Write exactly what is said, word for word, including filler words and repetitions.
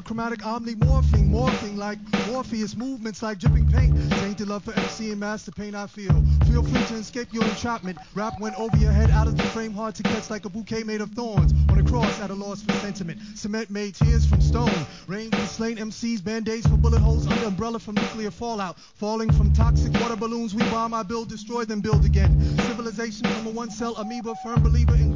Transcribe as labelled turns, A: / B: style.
A: monochromatic omni-morphing, morphing like Morpheus, movements like dripping paint. Tainted love for M C and master pain I feel. Feel free to escape your entrapment. Rap went over your head, out of the frame, hard to catch like a bouquet made of thorns. On a cross at a loss for sentiment. Cement made tears from stone. Rain for slain M Cs, band-aids for bullet holes under umbrella from nuclear fallout. Falling from toxic water balloons, we bomb, I build, destroy, then build again. Civilization from a one-cell amoeba, firm believer in